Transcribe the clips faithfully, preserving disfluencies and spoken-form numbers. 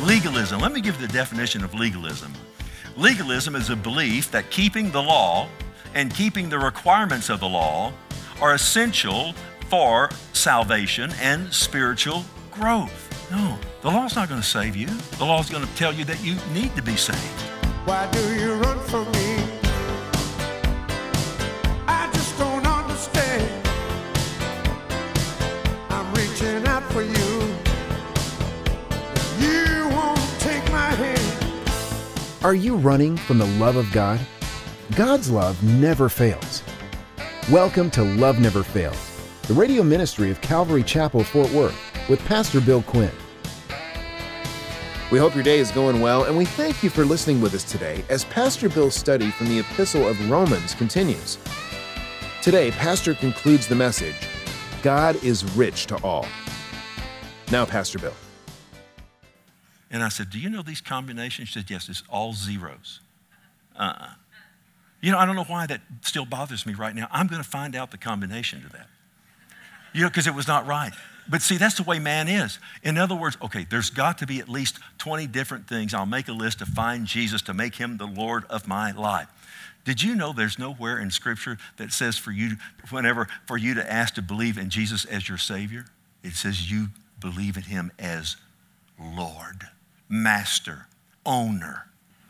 Legalism. Let me give you the definition of legalism. Legalism is a belief that keeping the law and keeping the requirements of the law are essential for salvation and spiritual growth. No, the law's not going to save you. The law's going to tell you that you need to be saved. Why do you run from me? I just don't understand. I'm reaching out for you. You won't take my hand. Are you running from the love of God? God's love never fails. Welcome to Love Never Fails, the radio ministry of Calvary Chapel, Fort Worth, with Pastor Bill Quinn. We hope your day is going well, and we thank you for listening with us today as Pastor Bill's study from the Epistle of Romans continues. Today, Pastor concludes the message, God is rich to all. Now, Pastor Bill. And I said, do you know these combinations? She said, yes, it's all zeros. Uh-uh. You know, I don't know why that still bothers me right now. I'm going to find out the combination to that. You know, because it was not right. But see, that's the way man is. In other words, okay, there's got to be at least twenty different things. I'll make a list to find Jesus, to make him the Lord of my life. Did you know there's nowhere in Scripture that says for you, whenever, for you to ask to believe in Jesus as your Savior? It says you believe in him as Lord, Master, Owner.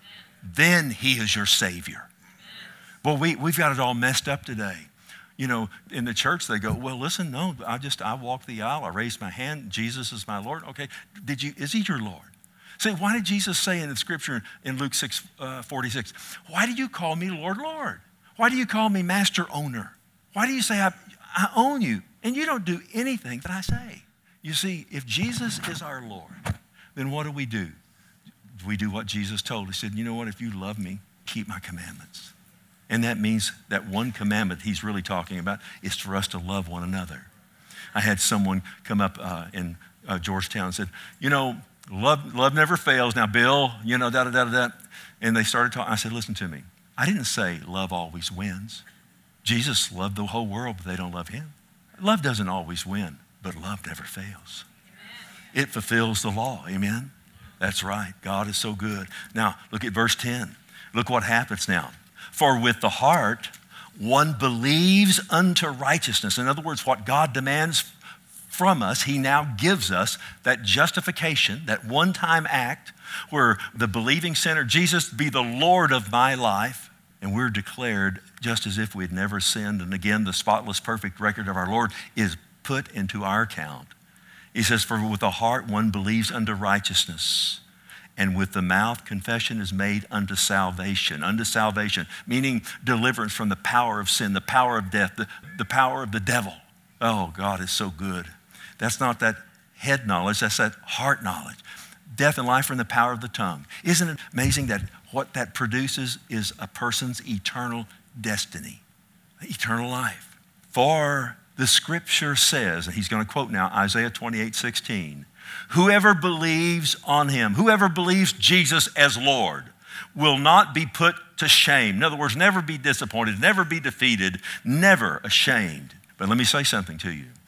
Then he is your Savior. Well, we, we've got it all messed up today. You know, in the church, they go, well, listen, no, I just, I walk the aisle. I raise my hand. Jesus is my Lord. Okay, did you, is he your Lord? Say, why did Jesus say in the scripture in Luke six forty-six, why do you call me Lord, Lord? Why do you call me Master, Owner? Why do you say I, I own you and you don't do anything that I say? You see, if Jesus is our Lord, then what do we do? We do what Jesus told. He said, you know what, if you love me, keep my commandments. And that means that one commandment he's really talking about is for us to love one another. I had someone come up uh, in uh, Georgetown and said, you know, love love never fails. Now, Bill, you know, da-da-da-da-da. And they started talking. I said, listen to me. I didn't say love always wins. Jesus loved the whole world, but they don't love him. Love doesn't always win, but love never fails. Amen. It fulfills the law. Amen? That's right. God is so good. Now, look at verse ten. Look what happens now. For with the heart, one believes unto righteousness. In other words, what God demands from us, he now gives us that justification, that one-time act where the believing sinner, Jesus, be the Lord of my life, and we're declared just as if we had never sinned. And again, the spotless, perfect record of our Lord is put into our account. He says, for with the heart one believes unto righteousness, and with the mouth, confession is made unto salvation. Unto salvation, meaning deliverance from the power of sin, the power of death, the, the power of the devil. Oh, God is so good. That's not that head knowledge, that's that heart knowledge. Death and life from the power of the tongue. Isn't it amazing that what that produces is a person's eternal destiny, eternal life? For the scripture says, and he's going to quote now Isaiah twenty-eight sixteen, whoever believes on him, whoever believes Jesus as Lord, will not be put to shame. In other words, never be disappointed, never be defeated, never ashamed. But let me say something to you.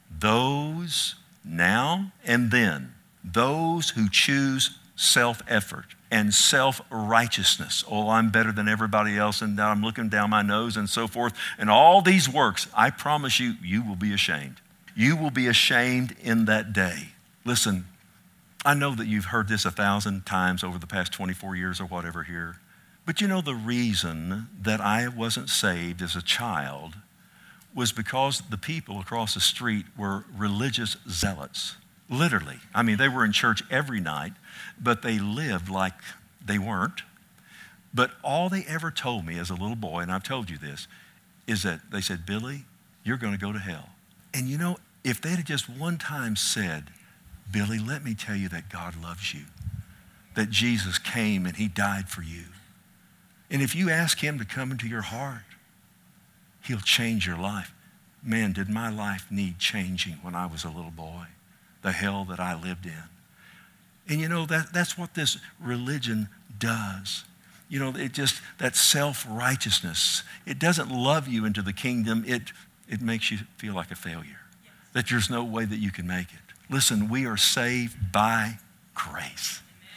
Those now and then, those who choose self-effort and self-righteousness, oh, I'm better than everybody else, and I'm looking down my nose and so forth, and all these works, I promise you, you will be ashamed. You will be ashamed in that day. Listen, I know that you've heard this a thousand times over the past twenty-four years or whatever here, but you know the reason that I wasn't saved as a child was because the people across the street were religious zealots, literally. I mean, they were in church every night, but they lived like they weren't. But all they ever told me as a little boy, and I've told you this, is that they said, Billy, you're going to go to hell. And you know, if they had just one time said, Billy, let me tell you that God loves you, that Jesus came and he died for you. And if you ask him to come into your heart, he'll change your life. Man, did my life need changing when I was a little boy, the hell that I lived in. And you know, that, that's what this religion does. You know, it just, that self-righteousness, it doesn't love you into the kingdom. It, it makes you feel like a failure, that there's no way that you can make it. Listen, we are saved by grace.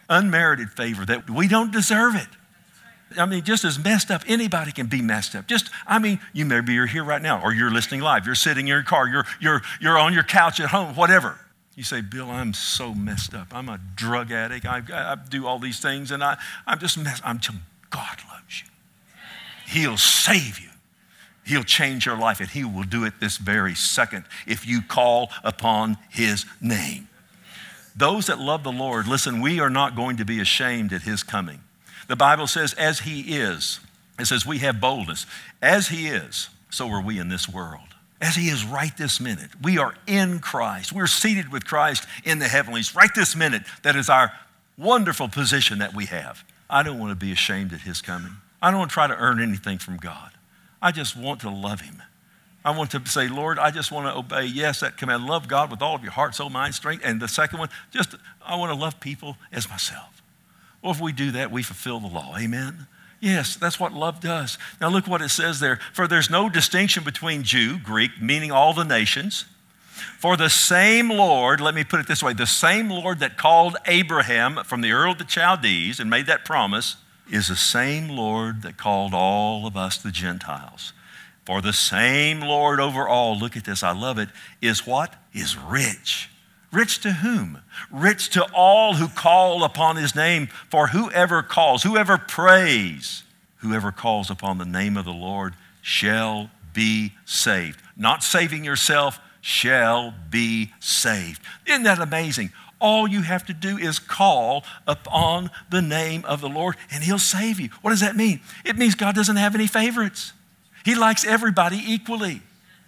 unmerited favor that we don't deserve it. I mean, just as messed up, anybody can be messed up. Just, I mean, you maybe you're here right now, or you're listening live, you're sitting in your car, you're, you're, you're on your couch at home, whatever. You say, Bill, I'm so messed up. I'm a drug addict. I, I do all thed things, and I, I'm just messed up. I'm telling you, God loves you. He'll save you. He'll change your life, and he will do it this very second if you call upon his name. Those that love the Lord, listen, we are not going to be ashamed at his coming. The Bible says, as he is, it says we have boldness. As he is, so are we in this world. As he is right this minute. We are in Christ. We're seated with Christ in the heavenlies right this minute. That is our wonderful position that we have. I don't want to be ashamed at his coming. I don't want to try to earn anything from God. I just want to love him. I want to say, Lord, I just want to obey, yes, that command. Love God with all of your heart, soul, mind, strength. And the second one, just I want to love people as myself. Well, if we do that, we fulfill the law. Amen? Yes, that's what love does. Now look what it says there. For there's no distinction between Jew, Greek, meaning all the nations. For the same Lord, let me put it this way, the same Lord that called Abraham from the Ur of the Chaldees and made that promise is the same Lord that called all of us the Gentiles. For the same Lord over all, look at this, I love it, is what? Is rich. Rich to whom? Rich to all who call upon his name. For whoever calls, whoever prays, whoever calls upon the name of the Lord shall be saved. Not saving yourself, shall be saved. Isn't that amazing? All you have to do is call upon the name of the Lord and he'll save you. What does that mean? It means God doesn't have any favorites. He likes everybody equally.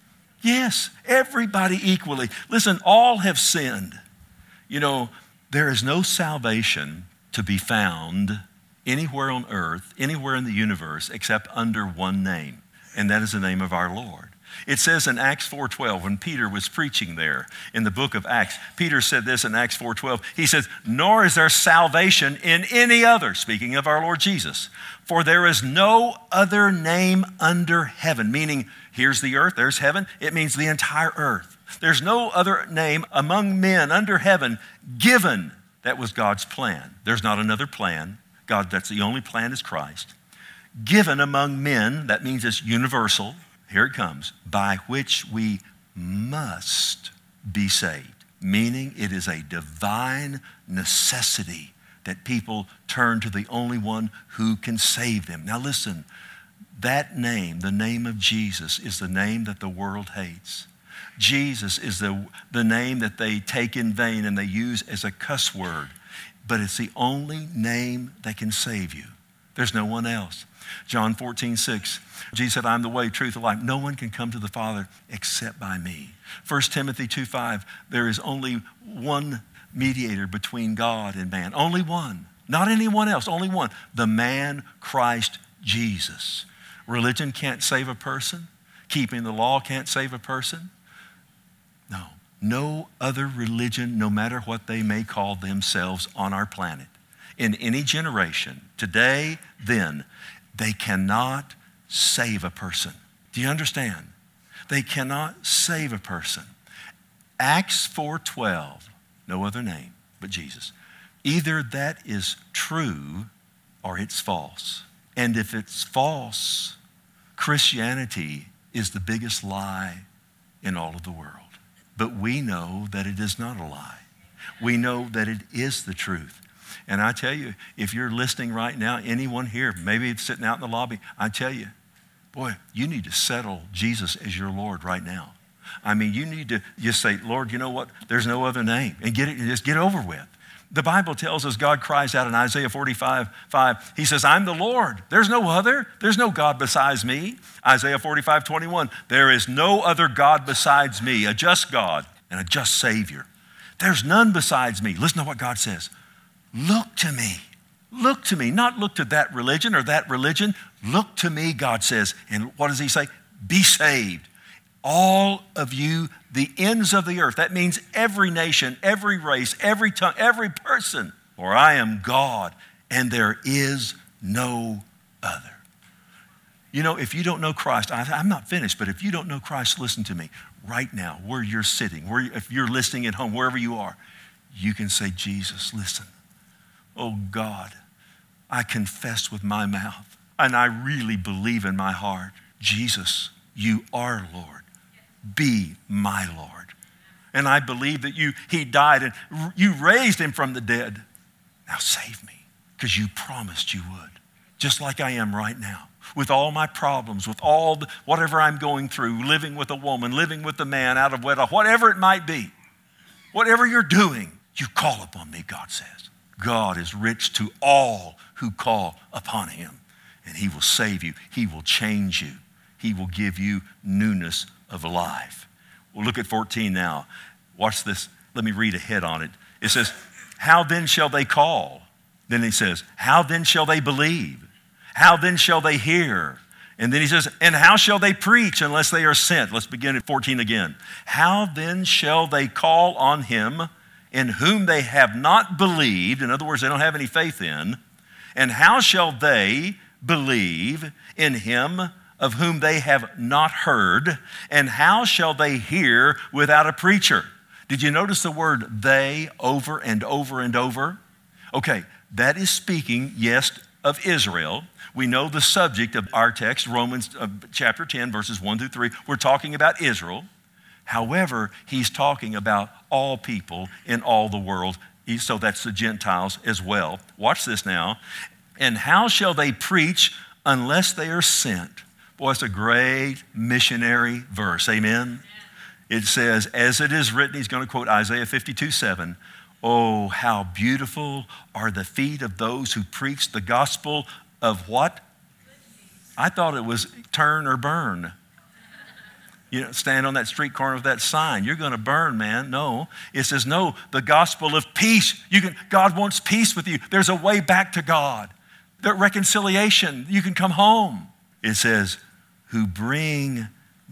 Yes, everybody equally. Listen, all have sinned. You know, there is no salvation to be found anywhere on earth, anywhere in the universe, except under one name, and that is the name of our Lord. It says in Acts four twelve, when Peter was preaching there in the book of Acts, Peter said this in Acts four twelve. He says, nor is there salvation in any other, speaking of our Lord Jesus, for there is no other name under heaven, meaning here's the earth, there's heaven. It means the entire earth. There's no other name among men under heaven given. That was God's plan. There's not another plan. God, that's the only plan is Christ. Given among men, that means it's universal. Here it comes, by which we must be saved, meaning it is a divine necessity that people turn to the only one who can save them. Now listen, that name, the name of Jesus, is the name that the world hates. Jesus is the, the name that they take in vain and they use as a cuss word, but it's the only name that can save you. There's no one else. John fourteen six, Jesus said, I'm the way, truth, and life. No one can come to the Father except by me. First Timothy two five, there is only one mediator between God and man. Only one. Not anyone else, only one. The man Christ Jesus. Religion can't save a person. Keeping the law can't save a person. No. No other religion, no matter what they may call themselves on our planet, in any generation, today, then, they cannot save a person. Do you understand? They cannot save a person. Acts four twelve, no other name but Jesus. Either that is true or it's false. And if it's false, Christianity is the biggest lie in all of the world. But we know that it is not a lie. We know that it is the truth. And I tell you, if you're listening right now, anyone here, maybe it's sitting out in the lobby, I tell you, boy, you need to settle Jesus as your Lord right now. I mean, you need to just say, Lord, you know what? There's no other name. And get it, just get over with. The Bible tells us God cries out in Isaiah forty-five five. He says, I'm the Lord. There's no other. There's no God besides me. Isaiah forty-five twenty-one. There is no other God besides me, a just God and a just Savior. There's none besides me. Listen to what God says. Look to me. Look to me. Not look to that religion or that religion. Look to me, God says. And what does he say? Be saved. All of you, the ends of the earth. That means every nation, every race, every tongue, every person. For I am God, and there is no other. You know, if you don't know Christ, I, I'm not finished, but if you don't know Christ, listen to me. Right now, where you're sitting, where if you're listening at home, wherever you are, you can say, Jesus, listen. oh God, I confess with my mouth, and I really believe in my heart, Jesus, you are Lord. Be my Lord. And I believe that you, he died and you raised him from the dead. Now save me, because you promised you would. Just like I am right now, with all my problems, with all the, whatever I'm going through, living with a woman, living with a man out of wedlock, whatever it might be, whatever you're doing, you call upon me, God says. God is rich to all who call upon him, and he will save you. He will change you. He will give you newness of life. We'll look at fourteen now. Watch this. Let me read ahead on it. It says, how then shall they call? Then he says, how then shall they believe? How then shall they hear? And then he says, and how shall they preach unless they are sent? Let's begin at fourteen again. How then shall they call on him in whom they have not believed? In other words, they don't have any faith in. And how shall they believe in him of whom they have not heard? And how shall they hear without a preacher? Did you notice the word they over and over and over? Okay, that is speaking, yes, of Israel. We know the subject of our text, Romans uh, chapter ten, verses one through three. We're talking about Israel. However, he's talking about all people in all the world. So that's the Gentiles as well. Watch this now. And how shall they preach unless they are sent? Boy, it's a great missionary verse. Amen? It says, as it is written, he's going to quote Isaiah fifty-two seven. Oh, how beautiful are the feet of those who preach the gospel of what? I thought it was turn or burn. You know, stand on that street corner with that sign. You're going to burn, man. No. It says, no, the gospel of peace. You can, God wants peace with you. There's a way back to God. The reconciliation. You can come home. It says, who bring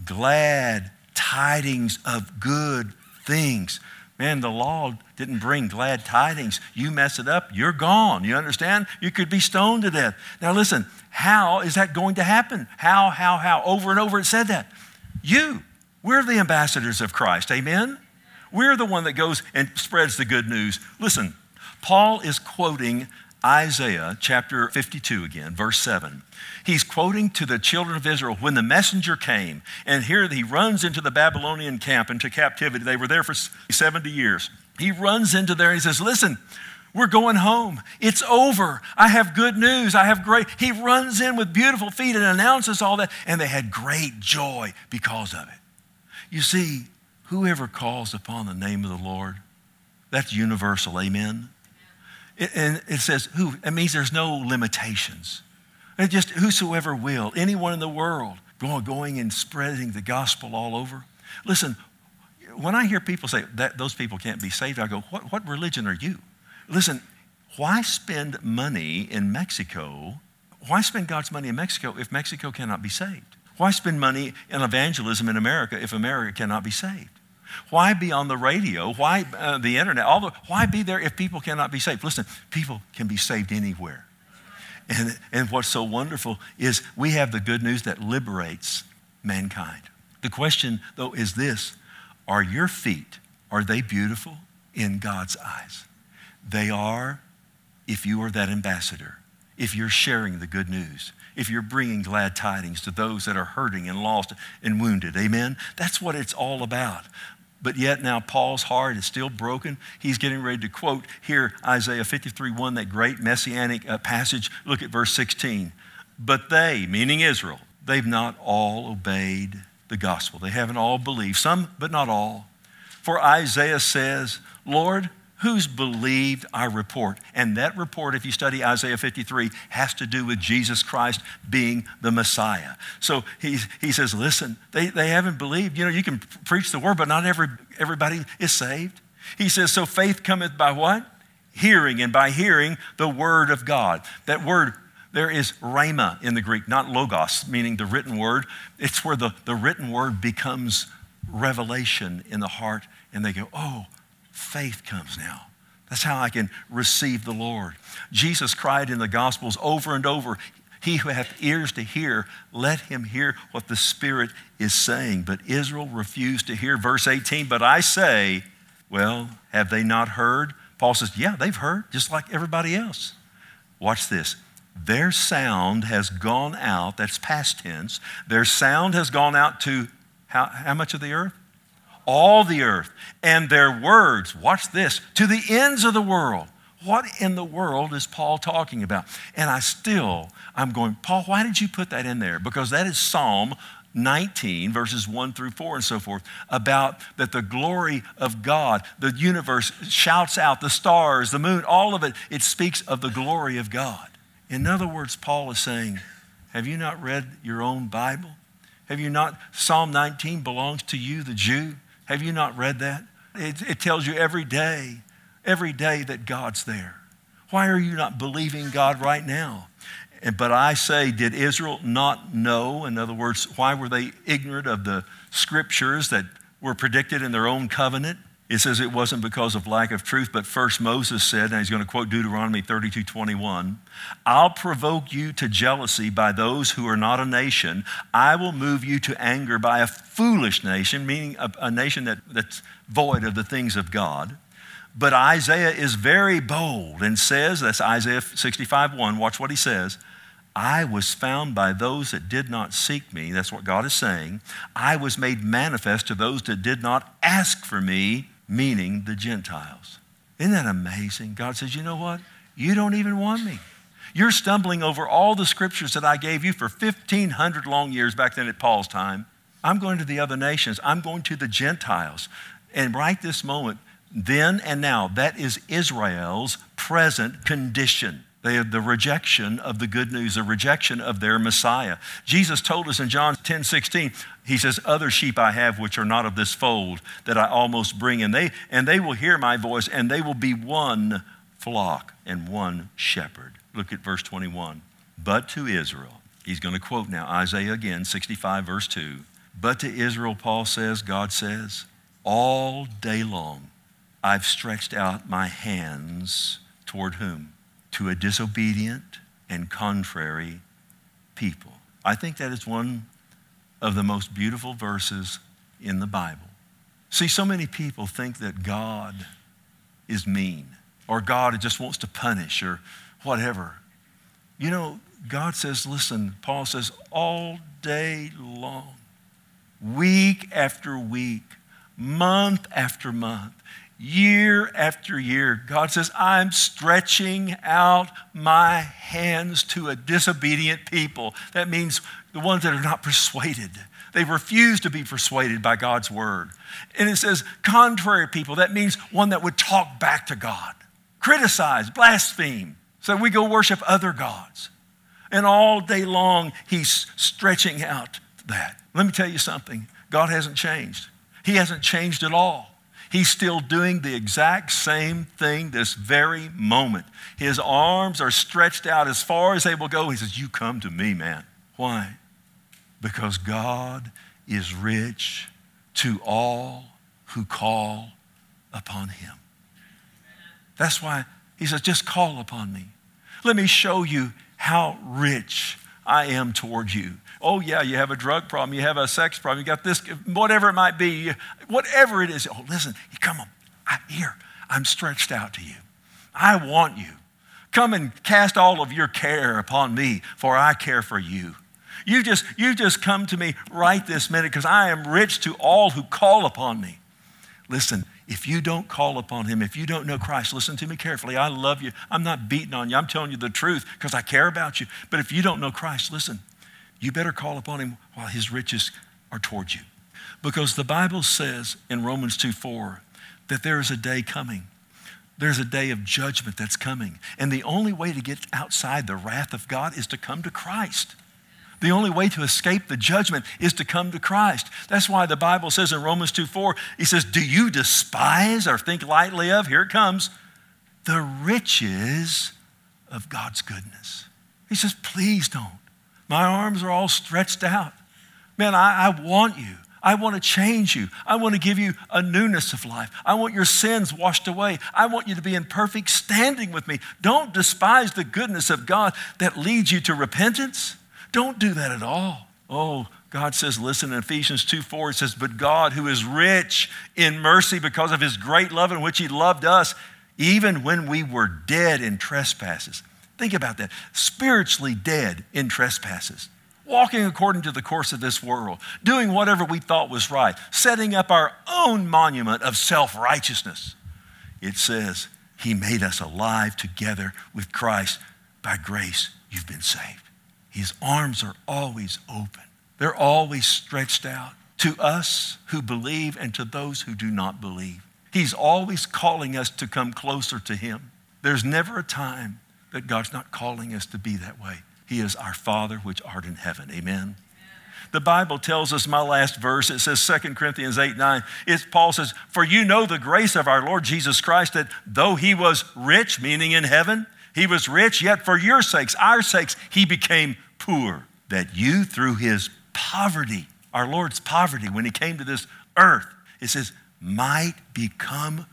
glad tidings of good things. Man, the law didn't bring glad tidings. You mess it up, you're gone. You understand? You could be stoned to death. Now listen, how is that going to happen? How, how, how? Over and over it said that. You, we're the ambassadors of Christ, amen? We're the one that goes and spreads the good news. Listen, Paul is quoting Isaiah chapter fifty-two again, verse seven. He's quoting to the children of Israel when the messenger came, and here he runs into the Babylonian camp, into captivity. They were there for seventy years. He runs into there and he says, listen, we're going home. It's over. I have good news. I have great. He runs in with beautiful feet and announces all that, and they had great joy because of it. You see, whoever calls upon the name of the Lord, that's universal, amen? It, and it says, who? It means there's no limitations. It just whosoever will, anyone in the world, going, going and spreading the gospel all over. Listen, when I hear people say that those people can't be saved, I go, what, what religion are you? Listen, why spend money in Mexico? Why spend God's money in Mexico if Mexico cannot be saved? Why spend money in evangelism in America if America cannot be saved? Why be on the radio? Why uh, the internet? All the, why be there if people cannot be saved? Listen, people can be saved anywhere. And, and what's so wonderful is we have the good news that liberates mankind. The question, though, is this. Are your feet, are they beautiful in God's eyes? They are if you are that ambassador, if you're sharing the good news, if you're bringing glad tidings to those that are hurting and lost and wounded. Amen? That's what it's all about. But yet now Paul's heart is still broken. He's getting ready to quote here Isaiah fifty-three one, that great messianic uh, passage. Look at verse sixteen. But they, meaning Israel, they've not all obeyed the gospel. They haven't all believed. Some, but not all. For Isaiah says, Lord, who's believed our report? And that report, if you study Isaiah fifty-three, has to do with Jesus Christ being the Messiah. So he, he says, listen, they, they haven't believed. You know, you can preach the word, but not every, everybody is saved. He says, so faith cometh by what? Hearing, and by hearing the word of God. That word, there is rhema in the Greek, not logos, meaning the written word. It's where the, the written word becomes revelation in the heart, and they go, oh, faith comes now. That's how I can receive the Lord. Jesus cried in the Gospels over and over, he who hath ears to hear, let him hear what the Spirit is saying. But Israel refused to hear. Verse eighteen, but I say, well, have they not heard? Paul says, yeah, they've heard just like everybody else. Watch this. Their sound has gone out, that's past tense. Their sound has gone out to how, how much of the earth? All the earth. And their words, watch this, to the ends of the world. What in the world is Paul talking about? And I still, I'm going, Paul, why did you put that in there? Because that is Psalm nineteen, verses one through four and so forth, about that the glory of God, the universe shouts out, the stars, the moon, all of it, it speaks of the glory of God. In other words, Paul is saying, have you not read your own Bible? Have you not, Psalm nineteen belongs to you, the Jew. Have you not read that? It, it tells you every day, every day that God's there. Why are you not believing God right now? But I say, did Israel not know? In other words, why were they ignorant of the scriptures that were predicted in their own covenant? It says it wasn't because of lack of truth, but first Moses said, and he's going to quote Deuteronomy thirty-two twenty-one, I'll provoke you to jealousy by those who are not a nation. I will move you to anger by a foolish nation, meaning a, a nation that, that's void of the things of God. But Isaiah is very bold and says, that's Isaiah sixty-five one, watch what he says, I was found by those that did not seek me. That's what God is saying. I was made manifest to those that did not ask for me, meaning the Gentiles. Isn't that amazing? God says, you know what? You don't even want me. You're stumbling over all the scriptures that I gave you for fifteen hundred long years back then at Paul's time. I'm going to the other nations. I'm going to the Gentiles. And right this moment, then and now, that is Israel's present condition. They have the rejection of the good news, the rejection of their Messiah. Jesus told us in John ten sixteen, he says, other sheep I have which are not of this fold that I almost bring in. They, and they will hear my voice, and they will be one flock and one shepherd. Look at verse twenty-one. But to Israel, he's going to quote now Isaiah again, sixty-five verse two. But to Israel, Paul says, God says, all day long I've stretched out my hands toward whom? To a disobedient and contrary people. I think that is one of the most beautiful verses in the Bible. See, so many people think that God is mean or God just wants to punish or whatever. You know, God says, listen, Paul says, all day long, week after week, month after month, year after year, God says, I'm stretching out my hands to a disobedient people. That means the ones that are not persuaded. They refuse to be persuaded by God's word. And it says contrary people. That means one that would talk back to God, criticize, blaspheme. So we go worship other gods. And all day long, he's stretching out that. Let me tell you something. God hasn't changed. He hasn't changed at all. He's still doing the exact same thing this very moment. His arms are stretched out as far as they will go. He says, you come to me, man. Why? Because God is rich to all who call upon him. That's why he says, just call upon me. Let me show you how rich I am toward you. Oh, yeah, you have a drug problem, you have a sex problem, you got this, whatever it might be, whatever it is. Oh, listen, come on, I'm here. I'm stretched out to you. I want you. Come and cast all of your care upon me, for I care for you. You just, you just come to me right this minute because I am rich to all who call upon me. Listen, if you don't call upon him, if you don't know Christ, listen to me carefully. I love you. I'm not beating on you. I'm telling you the truth because I care about you. But if you don't know Christ, listen, you better call upon him while his riches are towards you. Because the Bible says in Romans two four that there is a day coming. There's a day of judgment that's coming. And the only way to get outside the wrath of God is to come to Christ. The only way to escape the judgment is to come to Christ. That's why the Bible says in Romans two four, he says, do you despise or think lightly of, here it comes, the riches of God's goodness? He says, please don't. My arms are all stretched out. Man, I, I want you. I want to change you. I want to give you a newness of life. I want your sins washed away. I want you to be in perfect standing with me. Don't despise the goodness of God that leads you to repentance. Don't do that at all. Oh, God says, listen, in Ephesians two four, it says, but God, who is rich in mercy because of his great love in which he loved us, even when we were dead in trespasses. Think about that. Spiritually dead in trespasses. Walking according to the course of this world. Doing whatever we thought was right. Setting up our own monument of self-righteousness. It says, he made us alive together with Christ. By grace, you've been saved. His arms are always open. They're always stretched out to us who believe and to those who do not believe. He's always calling us to come closer to him. There's never a time that God's not calling us to be that way. He is our Father which art in heaven. Amen. The Bible tells us, my last verse, it says Second Corinthians eight, nine. It's, Paul says, for you know the grace of our Lord Jesus Christ, that though he was rich, meaning in heaven, he was rich, yet for your sakes, our sakes, he became poor, that you through his poverty, our Lord's poverty, when he came to this earth, it says, might become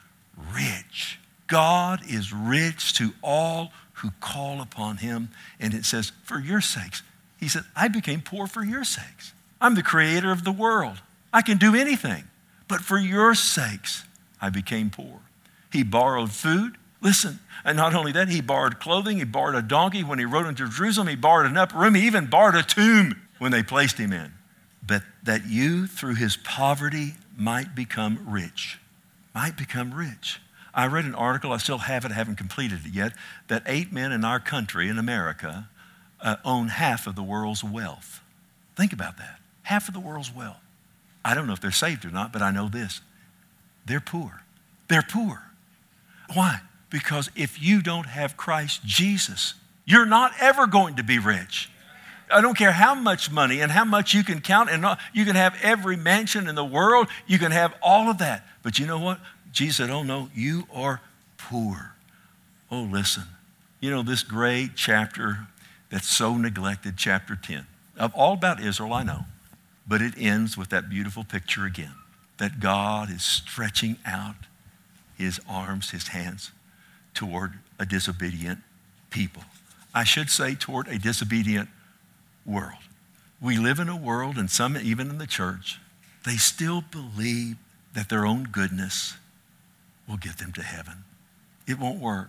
rich. God is rich to all who call upon him. And it says, for your sakes. He said, I became poor for your sakes. I'm the creator of the world. I can do anything. But for your sakes, I became poor. He borrowed food. Listen, and not only that, he borrowed clothing. He borrowed a donkey when he rode into Jerusalem. He borrowed an upper room. He even borrowed a tomb when they placed him in. But that you, through his poverty, might become rich. Might become rich. I read an article, I still have it, I haven't completed it yet, that eight men in our country, in America, uh, own half of the world's wealth. Think about that. Half of the world's wealth. I don't know if they're saved or not, but I know this. They're poor. They're poor. Why? Because if you don't have Christ Jesus, you're not ever going to be rich. I don't care how much money and how much you can count, and you can have every mansion in the world. You can have all of that. But you know what? Jesus said, oh no, you are poor. Oh, listen. You know, this great chapter that's so neglected, chapter ten, of all about Israel, I know, but it ends with that beautiful picture again, that God is stretching out his arms, his hands toward a disobedient people. I should say toward a disobedient world. We live in a world, and some even in the church, they still believe that their own goodness will get them to heaven. It won't work.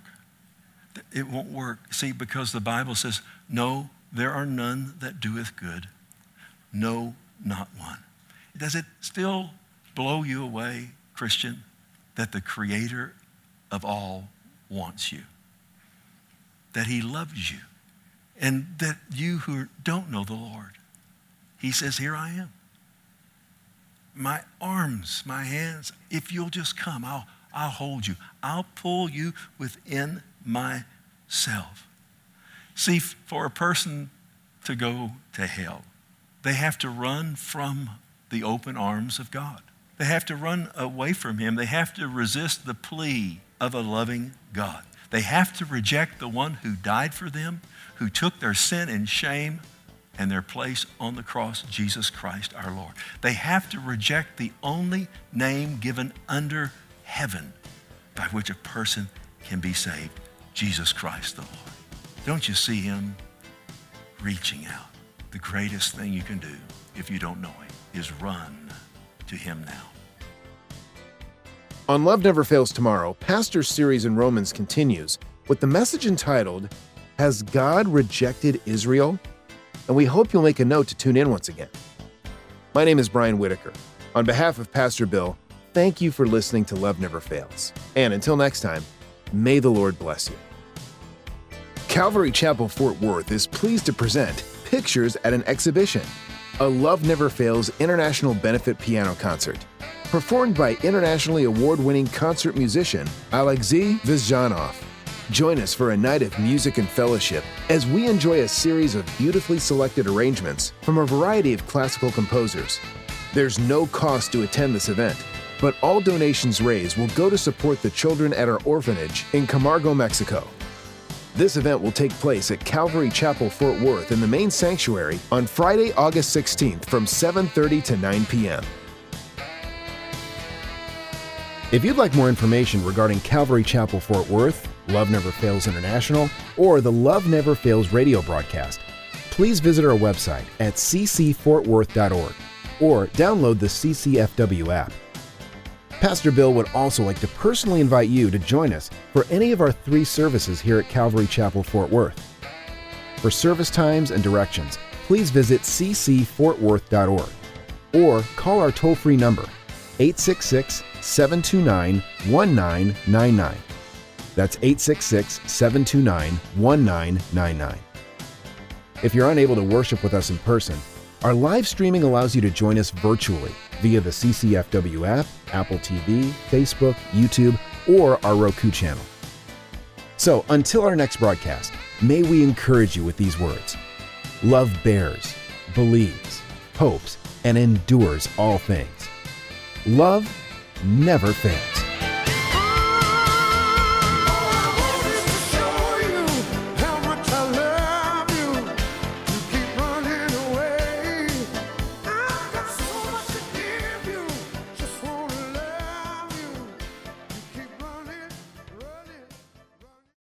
It won't work. See, because the Bible says, no, there are none that doeth good. No, not one. Does it still blow you away, Christian, that the Creator of all wants you? That he loves you? And that you who don't know the Lord, he says, here I am. My arms, my hands, if you'll just come, I'll, I'll hold you. I'll pull you within myself. See, for a person to go to hell, they have to run from the open arms of God. They have to run away from him. They have to resist the plea of a loving God. They have to reject the one who died for them, who took their sin and shame and their place on the cross, Jesus Christ our Lord. They have to reject the only name given under heaven by which a person can be saved, Jesus Christ the Lord. Don't you see him reaching out? The greatest thing you can do if you don't know him is run to him now. On Love Never Fails Tomorrow, Pastor's series in Romans continues with the message entitled, Has God Rejected Israel? And we hope you'll make a note to tune in once again. My name is Brian Whitaker. On behalf of Pastor Bill, thank you for listening to Love Never Fails. And until next time, may the Lord bless you. Calvary Chapel Fort Worth is pleased to present Pictures at an Exhibition, a Love Never Fails International Benefit Piano Concert, performed by internationally award-winning concert musician Alexei Vizhanov. Join us for a night of music and fellowship as we enjoy a series of beautifully selected arrangements from a variety of classical composers. There's no cost to attend this event, but all donations raised will go to support the children at our orphanage in Camargo, Mexico. This event will take place at Calvary Chapel Fort Worth in the main sanctuary on Friday, August sixteenth from seven thirty to nine p.m. If you'd like more information regarding Calvary Chapel Fort Worth, Love Never Fails International, or the Love Never Fails radio broadcast, please visit our website at c c fort worth dot org or download the C C F W app. Pastor Bill would also like to personally invite you to join us for any of our three services here at Calvary Chapel, Fort Worth. For service times and directions, please visit c c fort worth dot org or call our toll-free number, eight six six, seven two nine, one nine nine nine. That's eight six six, seven two nine, one nine nine nine. If you're unable to worship with us in person, our live streaming allows you to join us virtually via the C C F W app, Apple T V, Facebook, YouTube, or our Roku channel. So until our next broadcast, may we encourage you with these words. Love bears, believes, hopes, and endures all things. Love never fails.